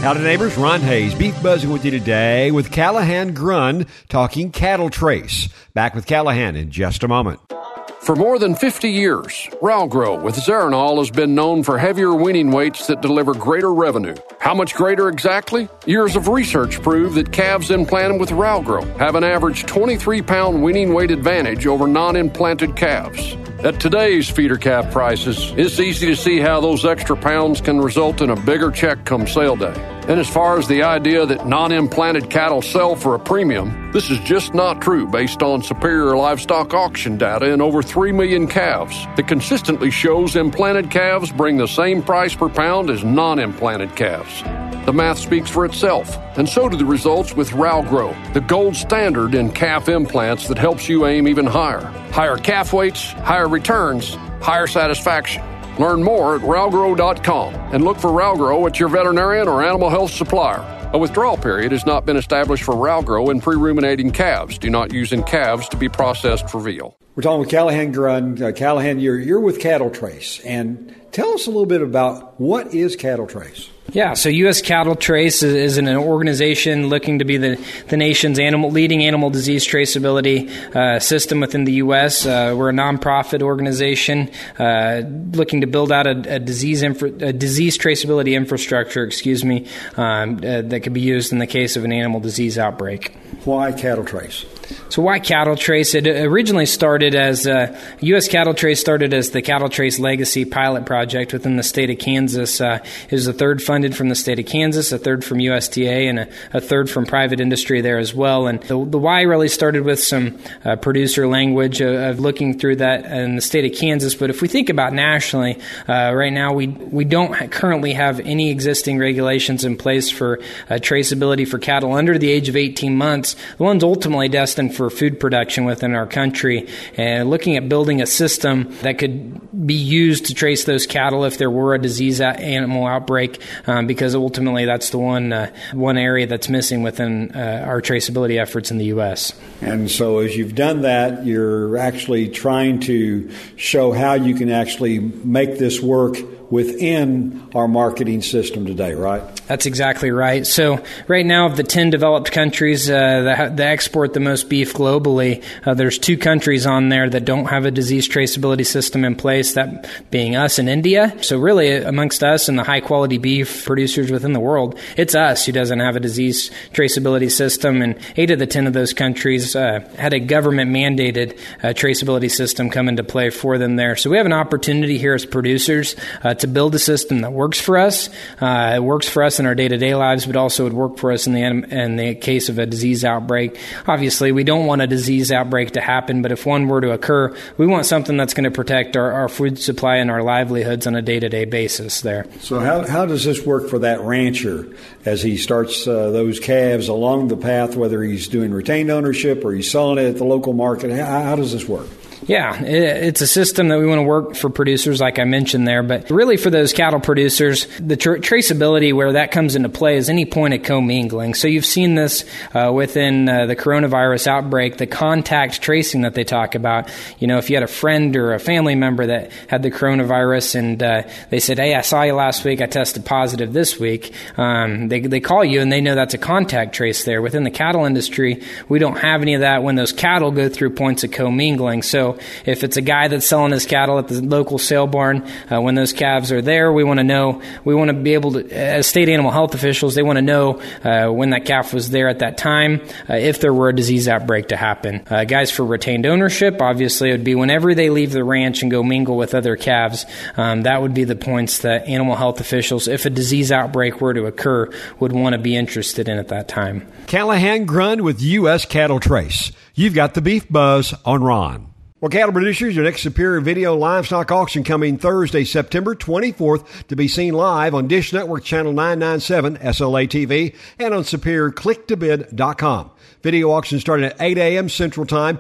Howdy neighbors, Ron Hayes, Beef Buzzing with you today with Callahan Grund talking cattle trace. Back with Callahan in just a moment. For more than 50 years, Ralgro with Zeranol has been known for heavier weaning weights that deliver greater revenue. How much greater exactly? Years of research prove that calves implanted with Ralgro have an average 23-pound weaning weight advantage over non-implanted calves. At today's feeder calf prices, it's easy to see how those extra pounds can result in a bigger check come sale day. And as far as the idea that non-implanted cattle sell for a premium, this is just not true based on Superior Livestock auction data in over 3 million calves that consistently shows implanted calves bring the same price per pound as non-implanted calves. The math speaks for itself, and so do the results with Ralgro, the gold standard in calf implants that helps you aim even higher. Higher calf weights, higher returns, higher satisfaction. Learn more at Ralgro.com and look for Ralgro at your veterinarian or animal health supplier. A withdrawal period has not been established for Ralgro in pre-ruminating calves. Do not use in calves to be processed for veal. We're talking with Callahan Grund. Callahan, you're with Cattle Trace, and tell us a little bit about what is Cattle Trace. Yeah, so U.S. Cattle Trace is an organization looking to be the nation's leading animal disease traceability system within the U.S. We're a nonprofit organization looking to build out a disease traceability infrastructure, that could be used in the case of an animal disease outbreak. Why Cattle Trace? So why Cattle Trace? It originally started as U.S. Cattle Trace started as the Cattle Trace Legacy pilot project within the state of Kansas. It was a third funded from the state of Kansas, a third from USDA, and a third from private industry there as well. And the why really started with some producer language of looking through that in the state of Kansas. But if we think about nationally, right now we don't currently have any existing regulations in place for traceability for cattle under the age of 18 months, the ones ultimately destined for food production within our country, and looking at building a system that could be used to trace those cattle if there were a disease animal outbreak, because ultimately that's the one area that's missing within our traceability efforts in the U.S. And so as you've done that, you're actually trying to show how you can actually make this work within our marketing system today, right? That's exactly right. So right now, of the 10 developed countries that export the most beef globally, there's 2 countries on there that don't have a disease traceability system in place, that being us and India. So really, amongst us and the high-quality beef producers within the world, it's us who doesn't have a disease traceability system, and 8 of the 10 of those countries had a government-mandated traceability system come into play for them there. So we have an opportunity here as producers to build a system that works for us. It works for us in our day-to-day lives, but also would work for us in the case of a disease outbreak. Obviously, we don't want a disease outbreak to happen, but if one were to occur, we want something that's going to protect our food supply and our livelihoods on a day-to-day basis there. So how does this work for that rancher as he starts those calves along the path, whether he's doing retained ownership or he's selling it at the local market? How does this work? Yeah, it's a system that we want to work for producers, like I mentioned there. But really for those cattle producers, the traceability where that comes into play is any point of commingling. So you've seen this within the coronavirus outbreak, the contact tracing that they talk about. You know, if you had a friend or a family member that had the coronavirus and they said, hey, I saw you last week, I tested positive this week, they call you and they know that's a contact trace there. Within the cattle industry, we don't have any of that when those cattle go through points of commingling. So if it's a guy that's selling his cattle at the local sale barn, when those calves are there, we want to be able to, as state animal health officials, they want to know when that calf was there at that time, if there were a disease outbreak to happen. Guys for retained ownership, obviously, it would be whenever they leave the ranch and go mingle with other calves. That would be the points that animal health officials, if a disease outbreak were to occur, would want to be interested in at that time. Callahan Grund with U.S. Cattle Trace. You've got the Beef Buzz on Ron. Well, cattle producers, your next Superior Video Livestock Auction coming Thursday, September 24th, to be seen live on Dish Network Channel 997, SLA TV, and on SuperiorClickToBid.com. Video auction starting at 8 a.m. Central Time.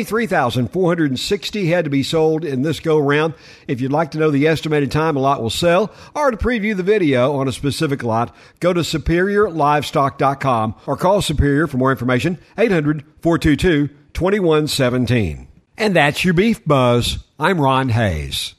23,460 had to be sold in this go-round. If you'd like to know the estimated time a lot will sell or to preview the video on a specific lot, go to SuperiorLivestock.com or call Superior for more information, 800-422-2117. And that's your Beef Buzz. I'm Ron Hayes.